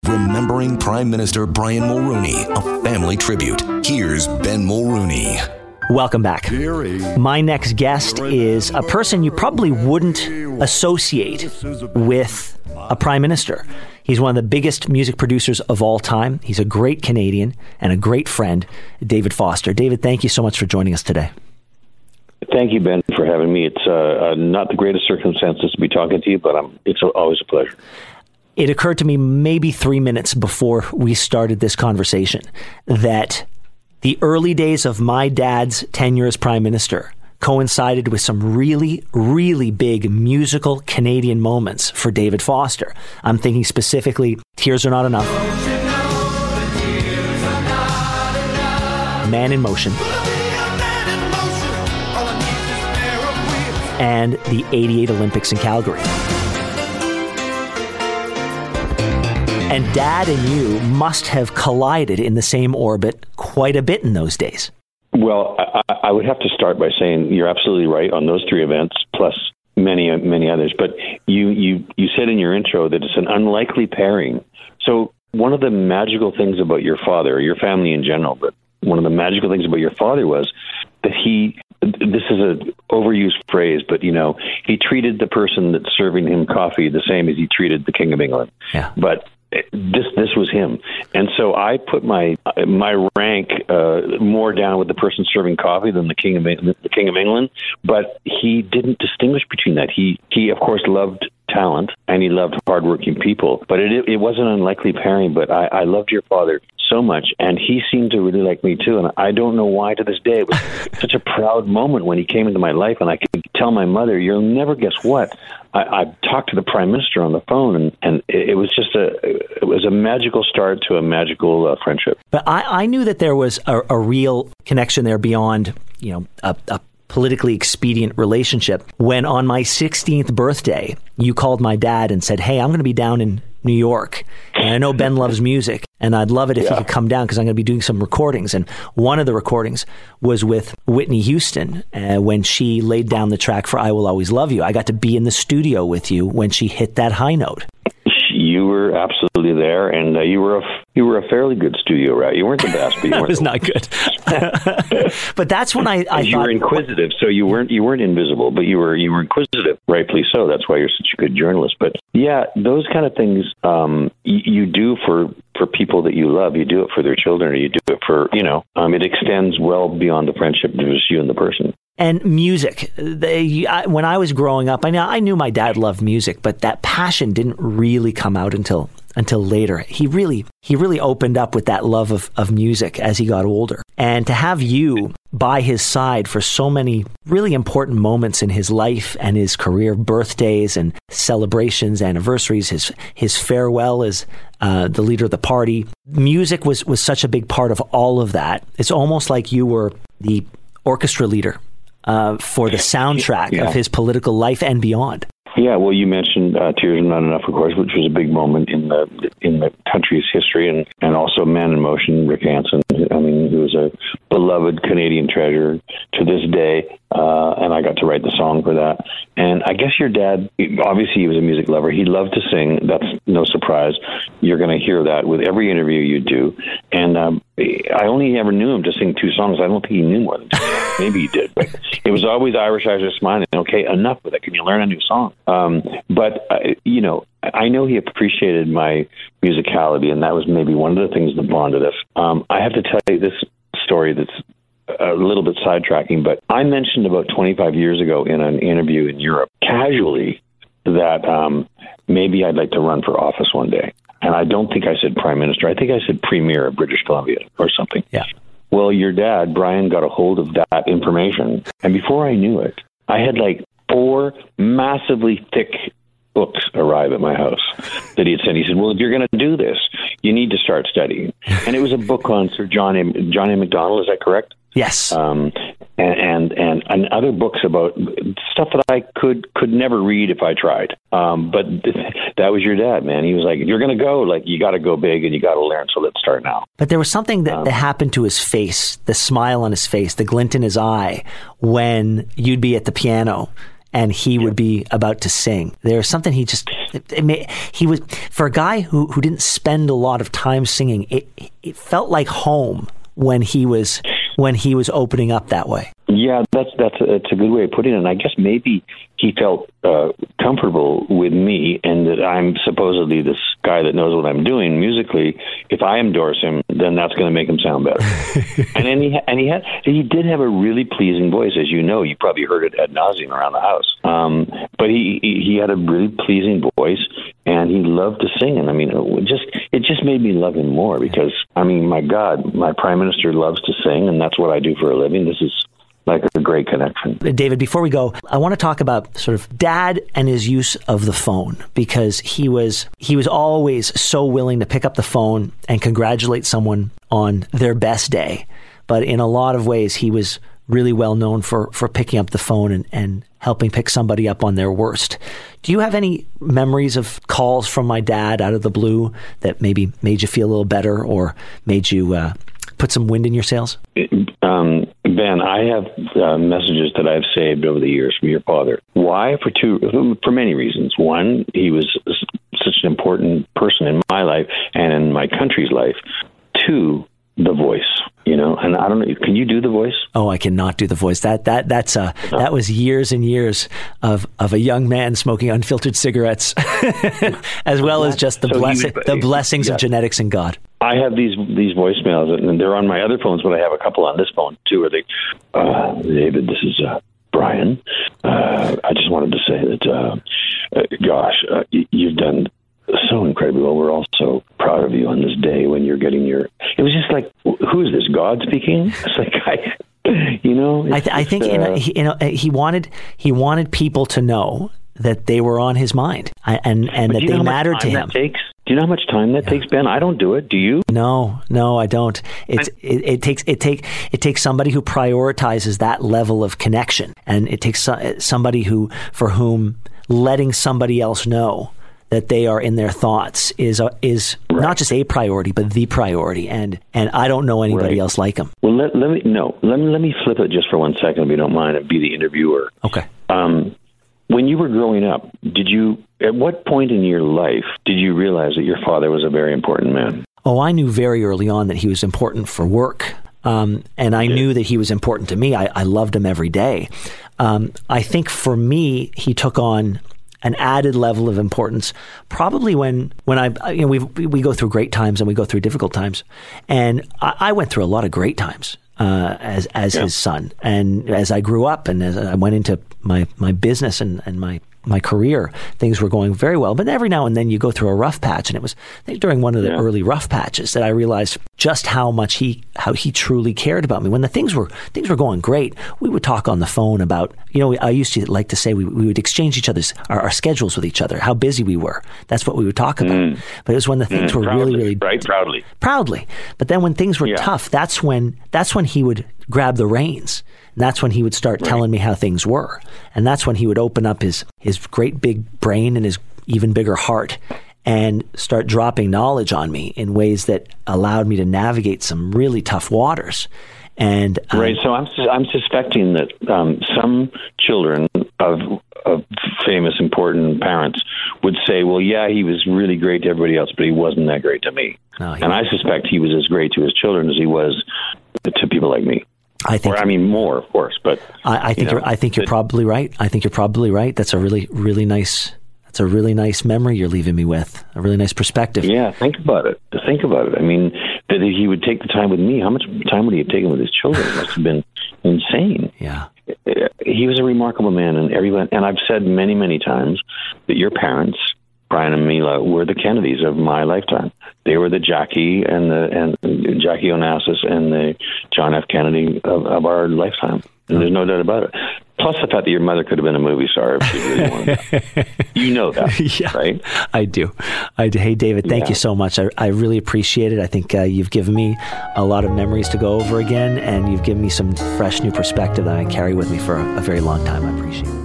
Remembering Prime Minister Brian Mulroney, a family tribute. Here's Ben Mulroney. Welcome back. My next guest is a person you probably wouldn't associate with a prime minister. He's one of the biggest music producers of all time. He's a great Canadian and a great friend, David Foster. David, thank you so much for joining us today. Thank you, Ben, for having me. It's not the greatest circumstances to be talking to you, but it's always a pleasure. It occurred to me maybe 3 minutes before we started this conversation that the early days of my dad's tenure as prime minister coincided with some really, really big musical Canadian moments for David Foster. I'm thinking specifically, Tears Are Not Enough, Man in Motion, and the '88 Olympics in Calgary. And Dad and you must have collided in the same orbit quite a bit in those days. Well, I would have to start by saying you're absolutely right on those three events, plus many others. But you said in your intro that it's an unlikely pairing. So one of the magical things about your father, or your family in general, but one of the magical things about your father was that this is an overused phrase, but, he treated the person that's serving him coffee the same as he treated the King of England. Yeah. But this was him. And so I put my rank more down with the person serving coffee than the King of England, but he didn't distinguish between that. He of course loved talent and he loved hardworking people, but it was an unlikely pairing. But I loved your father so much, and he seemed to really like me too. And I don't know why to this day. It was such a proud moment when he came into my life, and I could tell my mother, "You'll never guess what. I talked to the Prime Minister on the phone," and it was just a magical start to a magical friendship. But I knew that there was a real connection there beyond, a politically expedient relationship. When on my 16th birthday, you called my dad and said, "Hey, I'm going to be down in New York, and I know Ben loves music, and I'd love it if you could come down because I'm going to be doing some recordings." And one of the recordings was with Whitney Houston when she laid down the track for "I Will Always Love You." I got to be in the studio with you when she hit that high note. You were absolutely there, and you were a fairly good studio rat. You weren't the best, but you weren't. That was not good. But that's when I thought you were inquisitive. So you weren't invisible, but you were inquisitive, rightfully so. That's why you're such a good journalist. But yeah, those kind of things you do for people that you love. You do it for their children, or you do it for it extends well beyond the friendship to just you and the person. And music. When I was growing up, I knew my dad loved music, but that passion didn't really come out until later. He really opened up with that love of music as he got older. And to have you by his side for so many really important moments in his life and his career, birthdays and celebrations, anniversaries, his farewell as the leader of the party. Music was such a big part of all of that. It's almost like you were the orchestra leader for the soundtrack of his political life and beyond. Yeah, well, you mentioned Tears Are Not Enough, of course, which was a big moment in the country's history, and also Man in Motion, Rick Hansen. He was a beloved Canadian treasure to this day, and I got to write the song for that. And I guess your dad, obviously he was a music lover. He loved to sing. That's no surprise. You're going to hear that with every interview you do. And I only ever knew him to sing 2 songs. I don't think he knew more than 2. Maybe he did, but it was always Irish Eyes Are Smiling. Okay, enough with it. Can you learn a new song? But I know he appreciated my musicality, and that was maybe one of the things that bonded us. I have to tell you this story that's a little bit sidetracking, but I mentioned about 25 years ago in an interview in Europe, casually, that maybe I'd like to run for office one day. And I don't think I said Prime Minister. I think I said Premier of British Columbia or something. Yeah. Well, your dad, Brian, got a hold of that information. And before I knew it, I had 4 massively thick books arrive at my house that he had sent. He said, "Well, if you're going to do this, you need to start studying." And it was a book on Sir John A. Macdonald. Is that correct? Yes. And other books about stuff that I could never read if I tried. But that was your dad, man. He was like, "If you're going to go, you got to go big and you got to learn. So let's start now." But there was something that happened to his face, the smile on his face, the glint in his eye when you'd be at the piano and he would be about to sing. There's something he was, for a guy who didn't spend a lot of time singing, it felt like home when he was opening up that way. Yeah, that's a good way of putting it. And I guess maybe he felt comfortable with me, and that I'm supposedly this guy that knows what I'm doing musically. If I endorse him, then that's going to make him sound better. and he did have a really pleasing voice, as you know. You probably heard it ad nauseum around the house. But he had a really pleasing voice, and he loved to sing. And I mean, it just made me love him more, because I mean, my God, my prime minister loves to sing, and that's what I do for a living. This is like a great connection. David, before we go, I want to talk about sort of Dad and his use of the phone, because he was always so willing to pick up the phone and congratulate someone on their best day. But in a lot of ways, he was really well known for picking up the phone and helping pick somebody up on their worst. Do you have any memories of calls from my dad out of the blue that maybe made you feel a little better or made you put some wind in your sails? Ben, I have messages that I've saved over the years from your father. Why? For many reasons. One, he was such an important person in my life and in my country's life. Two, the voice. And I don't know. Can you do the voice? Oh, I cannot do the voice. That was years and years of a young man smoking unfiltered cigarettes, as well as just the blessings of genetics and God. I have these voicemails, and they're on my other phones, but I have a couple on this phone too. Where David, this is Brian. I just wanted to say that, you've done so incredibly well. We're all so proud of you on this day when you're getting your. It was just like, who is this? God speaking? It's like I think he wanted people to know that they were on his mind and that they mattered to him. Do you know how much time that takes, Ben? I don't do it. Do you? No, I don't. It takes somebody who prioritizes that level of connection, and it takes somebody for whom letting somebody else know that they are in their thoughts is right. Not just a priority, but the priority. And I don't know anybody else like him. Well, let me flip it just for 1 second, if you don't mind, and be the interviewer. Okay. When you were growing up, at what point in your life did you realize that your father was a very important man? Oh, I knew very early on that he was important for work. And I knew that he was important to me. I loved him every day. I think for me, he took on an added level of importance probably when we go through great times and we go through difficult times. And I went through a lot of great times as his son. And as I grew up and as I went into my business and my career, things were going very well. But every now and then you go through a rough patch. And it was during one of the early rough patches that I realized just how he truly cared about me. When the things were going great, we would talk on the phone about, I used to like to say we would exchange each other's our schedules with each other, how busy we were. That's what we would talk about. But it was when the things were proudly, really proudly. But then when things were tough, that's when he would grab the reins. And that's when he would start telling me how things were. And that's when he would open up his great big brain and his even bigger heart and start dropping knowledge on me in ways that allowed me to navigate some really tough waters. And right, so I'm suspecting that some children of famous, important parents would say, well, yeah, he was really great to everybody else, but he wasn't that great to me. No, and I suspect he was as great to his children as he was to people like me. More, of course, but I think you're probably right. I think you're probably right. That's a really, really nice. That's a really nice memory you're leaving me with. A really nice perspective. Yeah, think about it. I mean, that he would take the time with me. How much time would he have taken with his children? It must have been insane. Yeah, he was a remarkable man, and I've said many, many times that your parents, Brian and Mila, were the Kennedys of my lifetime. They were the Jackie and Jackie Onassis and the John F. Kennedy of our lifetime. And there's no doubt about it. Plus the fact that your mother could have been a movie star if she really wanted that. You know that, right? I do. Hey, David, thank you so much. I really appreciate it. I think you've given me a lot of memories to go over again, and you've given me some fresh new perspective that I carry with me for a very long time. I appreciate it.